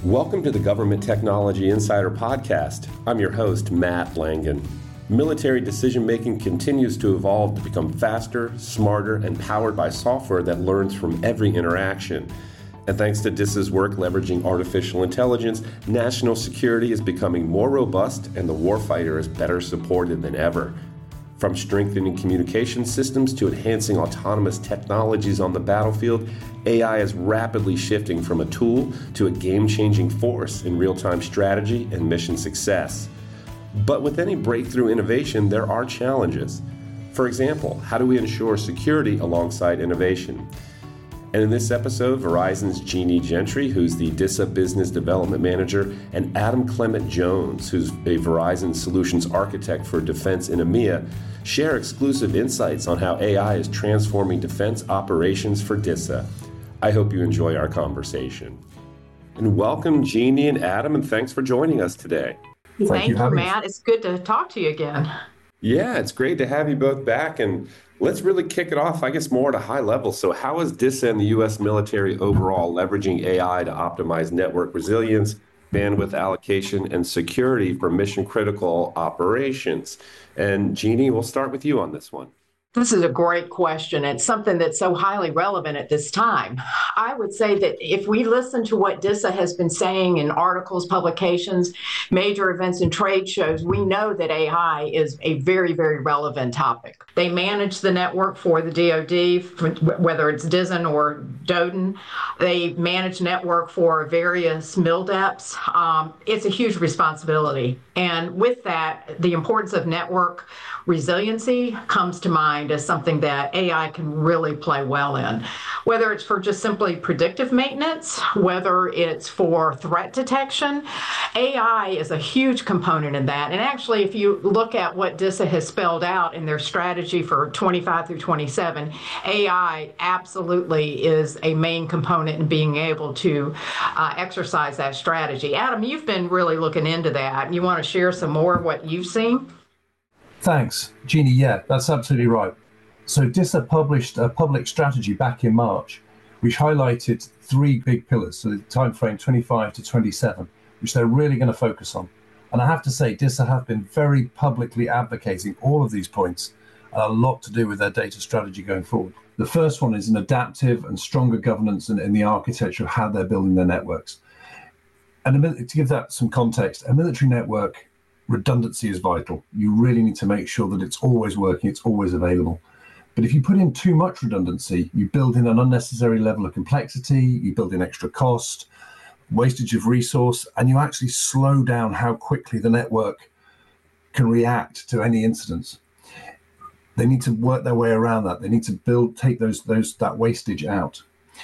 Welcome to the Government Technology Insider Podcast. I'm your host, Matt Langen. Military decision-making continues to evolve to become faster, smarter, and powered by software that learns from every interaction. And thanks to DISA's work leveraging artificial intelligence, national security is becoming more robust and the warfighter is better supported than ever. From strengthening communication systems to enhancing autonomous technologies on the battlefield, AI is rapidly shifting from a tool to a game-changing force in real-time strategy and mission success. But with any breakthrough innovation, there are challenges. For example, how do we ensure security alongside innovation? And in this episode, Verizon's Jeannie Gentry, who's the DISA Business Development Manager, and Adam Clement Jones, who's a Verizon Solutions Architect for Defense in EMEA, share exclusive insights on how AI is transforming defense operations for DISA. I hope you enjoy our conversation. And welcome, Jeannie and Adam, and thanks for joining us today. Thank you, Matt. It's good to talk to you again. Yeah, it's great to have you both back, and let's really kick it off, I guess, more at a high level. So how is DISA and the U.S. military overall leveraging AI to optimize network resilience, bandwidth allocation, and security for mission-critical operations? And Jeannie, we'll start with you on this one. This is a great question. It's something that's so highly relevant at this time. I would say that if we listen to what DISA has been saying in articles, publications, major events, and trade shows, we know that AI is a very, very relevant topic. They manage the network for the DoD, whether it's DISN or DODN. They manage network for various MILDEPs. It's a huge responsibility. And with that, the importance of network resiliency comes to mind as something that AI can really play well in. Whether it's for just simply predictive maintenance, whether it's for threat detection, AI is a huge component in that. And actually, if you look at what DISA has spelled out in their strategy for 25 through 27, AI absolutely is a main component in being able to exercise that strategy. Adam, you've been really looking into that. You want to share some more of what you've seen? Thanks, Jeannie. Yeah, that's absolutely right. So DISA published a public strategy back in March, which highlighted three big pillars, so the time frame 25 to 27, which they're really going to focus on. And I have to say, DISA have been very publicly advocating all of these points, and a lot to do with their data strategy going forward. The first one is an adaptive and stronger governance in the architecture of how they're building their networks. And to give that some context, a military network redundancy is vital. You really need to make sure that it's always working, it's always available. But if you put in too much redundancy, you build in an unnecessary level of complexity, you build in extra cost, wastage of resource, and you actually slow down how quickly the network can react to any incidents. They need to work their way around that. They need to take that wastage out.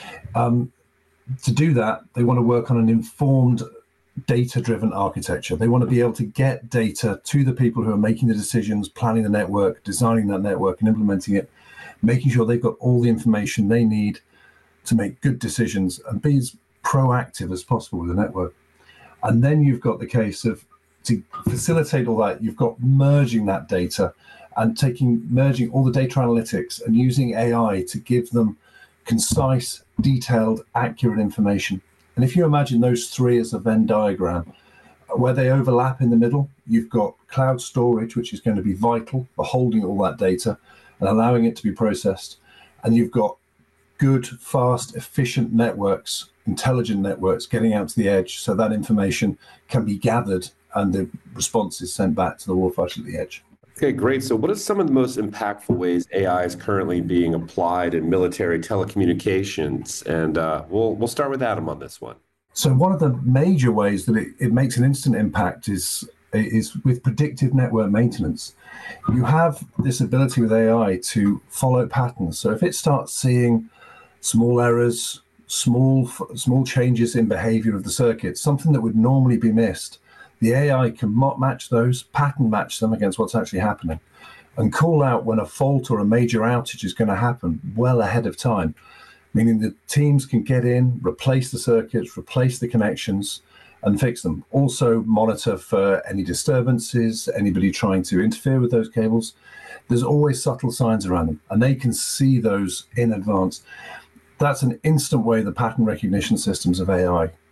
To do that, they want to work on an informed, data-driven architecture. They want to be able to get data to the people who are making the decisions, planning the network, designing that network, and implementing it, making sure they've got all the information they need to make good decisions and be as proactive as possible with the network. And then you've got the case of, to facilitate all that, you've got merging that data and merging all the data analytics and using AI to give them concise, detailed, accurate information. And if you imagine those three as a Venn diagram, where they overlap in the middle, you've got cloud storage, which is going to be vital for holding all that data and allowing it to be processed. And you've got good, fast, efficient networks, intelligent networks getting out to the edge so that information can be gathered and the response is sent back to the warfighter at the edge. Okay, great. So what are some of the most impactful ways AI is currently being applied in military telecommunications? And we'll start with Adam on this one. So one of the major ways that it makes an instant impact is with predictive network maintenance. You have this ability with AI to follow patterns. So if it starts seeing small errors, small changes in behavior of the circuit, something that would normally be missed, the AI can match those, pattern match them against what's actually happening, and call out when a fault or a major outage is going to happen well ahead of time, meaning the teams can get in, replace the circuits, replace the connections, and fix them. Also monitor for any disturbances, anybody trying to interfere with those cables. There's always subtle signs around them, and they can see those in advance. That's an instant way the pattern recognition systems of AI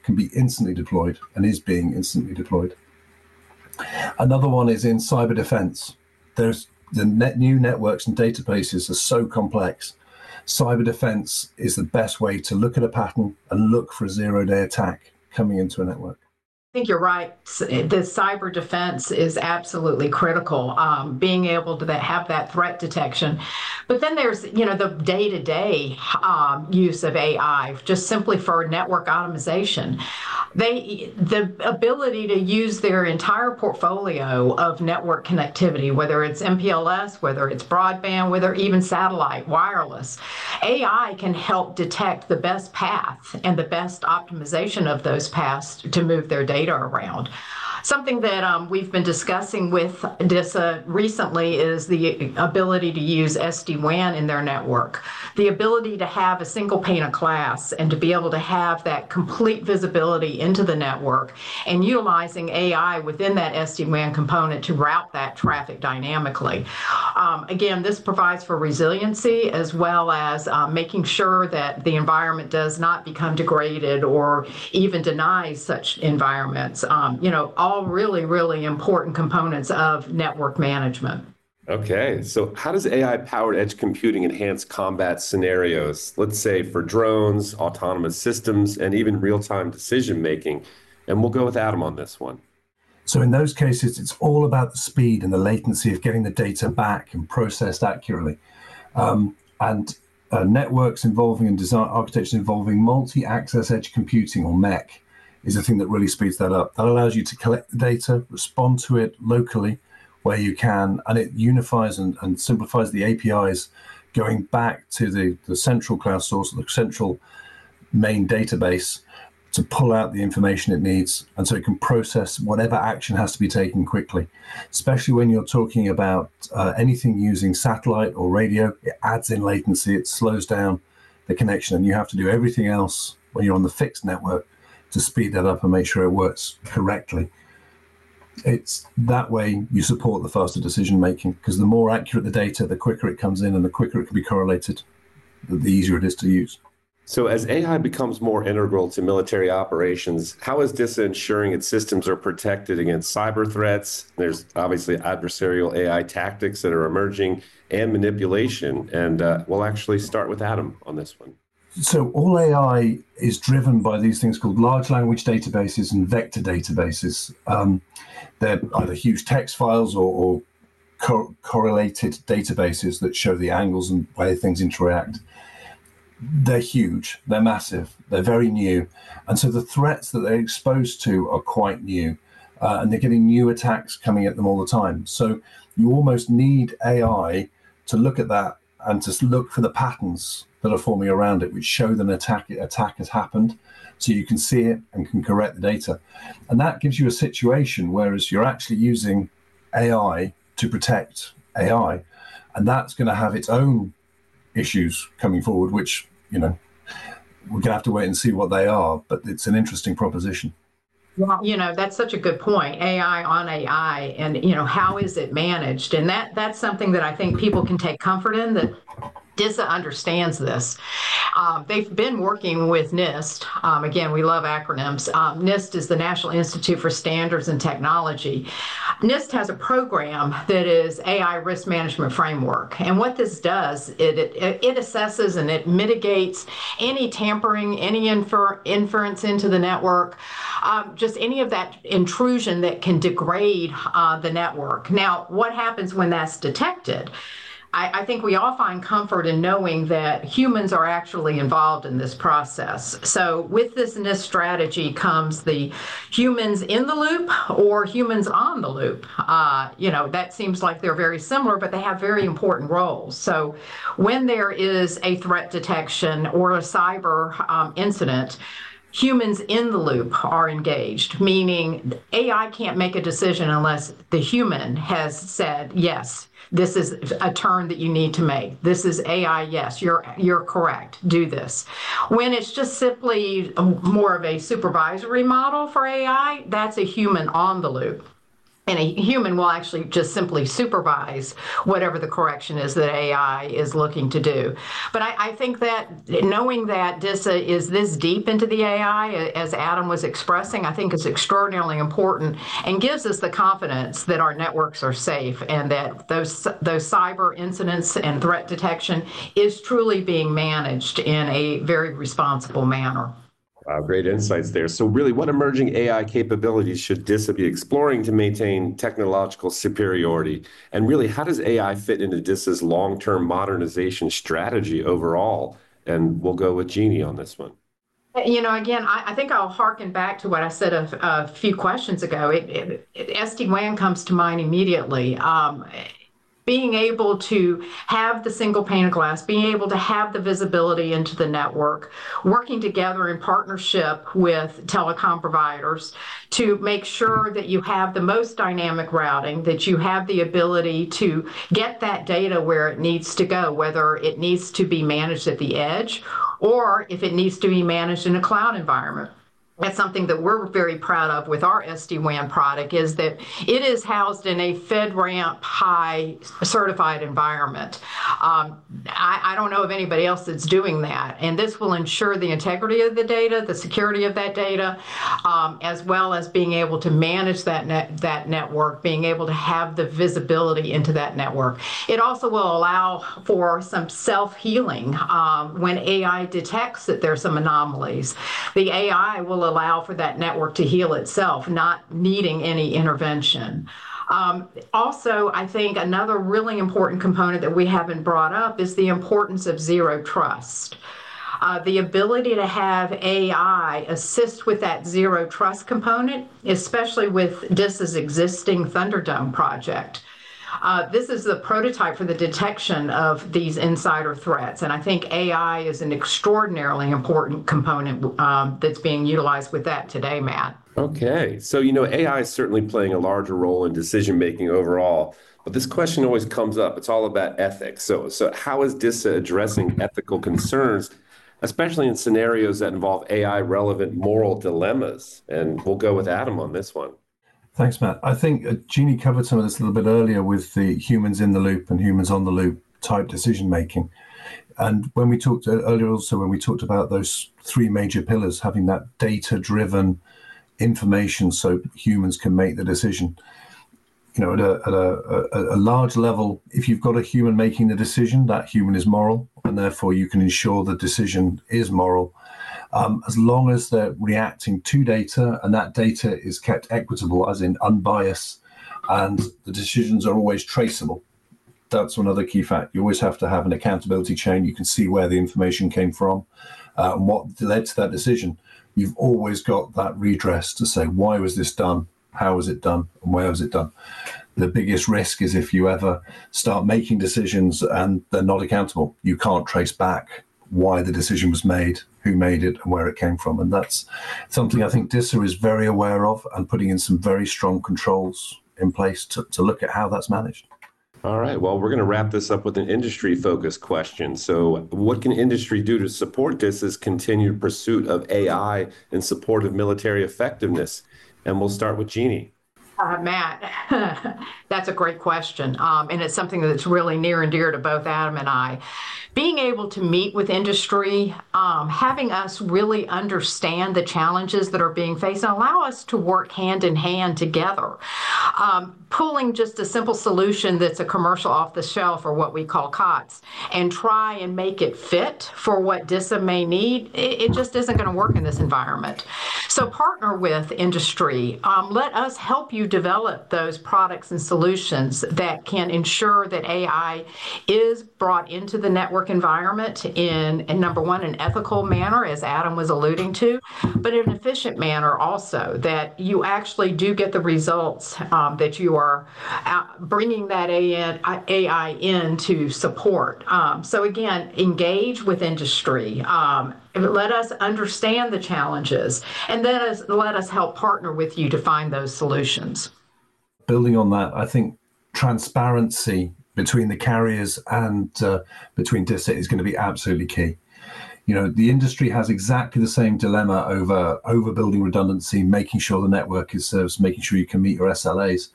can be instantly deployed and is being instantly deployed. Another one is in cyber defense. There's new networks and databases are so complex. Cyber defense is the best way to look at a pattern and look for a zero-day attack coming into a network. I think you're right. The cyber defense is absolutely critical, being able to have that threat detection. But then there's, the day-to-day use of AI, just simply for network optimization. The ability to use their entire portfolio of network connectivity, whether it's MPLS, whether it's broadband, whether even satellite, wireless, AI can help detect the best path and the best optimization of those paths to move their data around. Something that we've been discussing with DISA recently is the ability to use SD-WAN in their network, the ability to have a single pane of glass and to be able to have that complete visibility into the network and utilizing AI within that SD-WAN component to route that traffic dynamically. Again, this provides for resiliency as well as making sure that the environment does not become degraded or even denies such environments. All really, really important components of network management. Okay, so how does AI-powered edge computing enhance combat scenarios, let's say for drones, autonomous systems, and even real-time decision-making? And we'll go with Adam on this one. So in those cases, it's all about the speed and the latency of getting the data back and processed accurately. Networks involving and design architectures involving multi-access edge computing, or MEC, is the thing that really speeds that up. That allows you to collect the data, respond to it locally where you can, and it unifies and simplifies the APIs going back to the central cloud source, the central main database, to pull out the information it needs, and so it can process whatever action has to be taken quickly. Especially when you're talking about anything using satellite or radio, it adds in latency, it slows down the connection, and you have to do everything else when you're on the fixed network to speed that up and make sure it works correctly. It's that way you support the faster decision making, because the more accurate the data, the quicker it comes in and the quicker it can be correlated, the easier it is to use. So as AI becomes more integral to military operations, how is DISA ensuring its systems are protected against cyber threats? There's obviously adversarial AI tactics that are emerging and manipulation. And we'll actually start with Adam on this one. So all AI is driven by these things called large language databases and vector databases. They're either huge text files or correlated databases that show the angles and way things interact. They're huge, they're massive, they're very new. And so the threats that they're exposed to are quite new, and they're getting new attacks coming at them all the time. So you almost need AI to look at that and to look for the patterns that are forming around it, which show that an attack has happened, so you can see it and can correct the data. And that gives you a situation whereas you're actually using AI to protect AI, and that's going to have its own issues coming forward, which, we're going to have to wait and see what they are, but it's an interesting proposition. Well, that's such a good point. AI on AI, and how is it managed? And that's something that I think people can take comfort in, that DISA understands this. They've been working with NIST. Again, we love acronyms. NIST is the National Institute for Standards and Technology. NIST has a program that is AI Risk Management Framework. And what this does, it assesses and it mitigates any tampering, any inference into the network, just any of that intrusion that can degrade the network. Now, what happens when that's detected? I think we all find comfort in knowing that humans are actually involved in this process. So with this NIST strategy comes the humans in the loop or humans on the loop. That seems like they're very similar, but they have very important roles. So when there is a threat detection or a cyber incident, humans in the loop are engaged, meaning AI can't make a decision unless the human has said, yes, this is a turn that you need to make. This is AI, yes, you're correct, do this. When it's just simply more of a supervisory model for AI, that's a human on the loop. And a human will actually just simply supervise whatever the correction is that AI is looking to do. But I think that knowing that DISA is this deep into the AI, as Adam was expressing, I think is extraordinarily important and gives us the confidence that our networks are safe and that those cyber incidents and threat detection is truly being managed in a very responsible manner. Wow, great insights there. So really, what emerging AI capabilities should DISA be exploring to maintain technological superiority? And really, how does AI fit into DISA's long-term modernization strategy overall? And we'll go with Jeannie on this one. Again, I think I'll harken back to what I said a few questions ago. SD-WAN comes to mind immediately. Being able to have the single pane of glass, being able to have the visibility into the network, working together in partnership with telecom providers to make sure that you have the most dynamic routing, that you have the ability to get that data where it needs to go, whether it needs to be managed at the edge or if it needs to be managed in a cloud environment. That's something that we're very proud of with our SD-WAN product, is that it is housed in a FedRAMP High certified environment. I don't know of anybody else that's doing that. And this will ensure the integrity of the data, the security of that data, as well as being able to manage that network, being able to have the visibility into that network. It also will allow for some self-healing when AI detects that there's some anomalies. The AI will allow for that network to heal itself, not needing any intervention. Also, I think another really important component that we haven't brought up is the importance of zero trust. The ability to have AI assist with that zero trust component, especially with DISA's existing Thunderdome project. This is the prototype for the detection of these insider threats. And I think AI is an extraordinarily important component that's being utilized with that today, Matt. Okay. So, AI is certainly playing a larger role in decision-making overall. But this question always comes up. It's all about ethics. So how is DISA addressing ethical concerns, especially in scenarios that involve AI-relevant moral dilemmas? And we'll go with Adam on this one. Thanks, Matt. I think Jeannie covered some of this a little bit earlier with the humans in the loop and humans on the loop type decision making. And when we talked earlier also, when we talked about those three major pillars, having that data-driven information so humans can make the decision. At a large level, if you've got a human making the decision, that human is moral, and therefore you can ensure the decision is moral. As long as they're reacting to data and that data is kept equitable, as in unbiased, and the decisions are always traceable. That's another key fact. You always have to have an accountability chain. You can see where the information came from and what led to that decision. You've always got that redress to say, why was this done? How was it done? And where was it done? The biggest risk is if you ever start making decisions and they're not accountable. You can't trace back why the decision was made, who made it, and where it came from. And that's something I think DISA is very aware of and putting in some very strong controls in place to look at how that's managed. All right. Well, we're going to wrap this up with an industry-focused question. So what can industry do to support DISA's continued pursuit of AI in support of military effectiveness? And we'll start with Jeannie. Matt, that's a great question. And it's something that's really near and dear to both Adam and I. Being able to meet with industry, having us really understand the challenges that are being faced and allow us to work hand in hand together. Pulling just a simple solution that's a commercial off the shelf, or what we call COTS, and try and make it fit for what DISA may need, it just isn't going to work in this environment. So partner with industry. Let us help you develop those products and solutions that can ensure that AI is brought into the network environment in number one, an ethical manner, as Adam was alluding to, but in an efficient manner also, that you actually do get the results that you are bringing that AI in to support. So again, engage with industry. Let us understand the challenges, and then let us help partner with you to find those solutions. Building on that, I think transparency between the carriers and between DISA is going to be absolutely key. The industry has exactly the same dilemma over overbuilding redundancy, making sure the network is served, making sure you can meet your SLAs.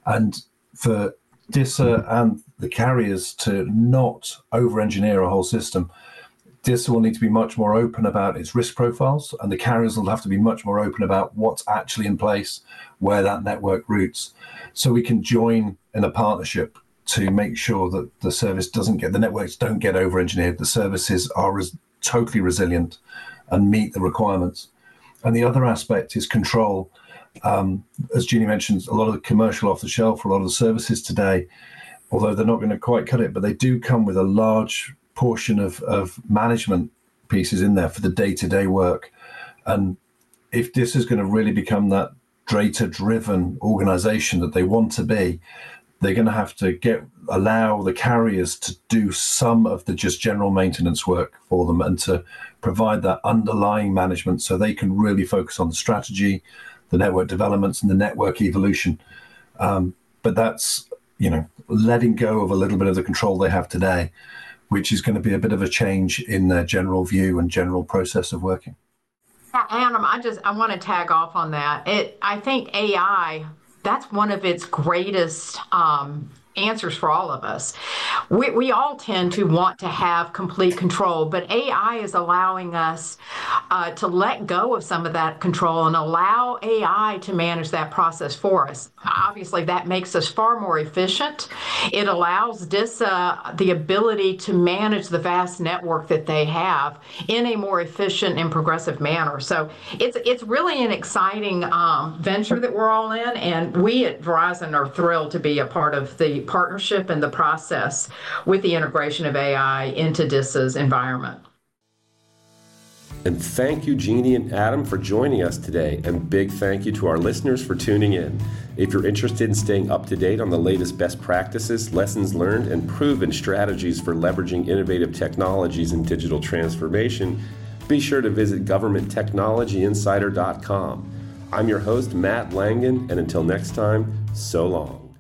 And for DISA and the carriers to not over-engineer a whole system, DISA will need to be much more open about its risk profiles, and the carriers will have to be much more open about what's actually in place, where that network routes. So we can join in a partnership to make sure that the networks don't get over-engineered, the services are totally resilient and meet the requirements. And the other aspect is control. As Jeannie mentioned, a lot of the commercial off-the-shelf, a lot of the services today, although they're not going to quite cut it, but they do come with a large portion of management pieces in there for the day-to-day work. And if this is going to really become that data-driven organization that they want to be, they're going to have to allow the carriers to do some of the just general maintenance work for them and to provide that underlying management so they can really focus on the strategy, the network developments, and the network evolution. But that's, letting go of a little bit of the control they have today, which is going to be a bit of a change in their general view and general process of working. Adam, I want to tag off on that. I think AI, that's one of its greatest answers for all of us. We all tend to want to have complete control, but AI is allowing us to let go of some of that control and allow AI to manage that process for us. Obviously, that makes us far more efficient. It allows DISA the ability to manage the vast network that they have in a more efficient and progressive manner. So it's really an exciting venture that we're all in, and we at Verizon are thrilled to be a part of the partnership and the process with the integration of AI into DISA's environment. And thank you, Jeannie and Adam, for joining us today. And big thank you to our listeners for tuning in. If you're interested in staying up to date on the latest best practices, lessons learned, and proven strategies for leveraging innovative technologies in digital transformation, be sure to visit governmenttechnologyinsider.com. I'm your host, Matt Langen, and until next time, so long.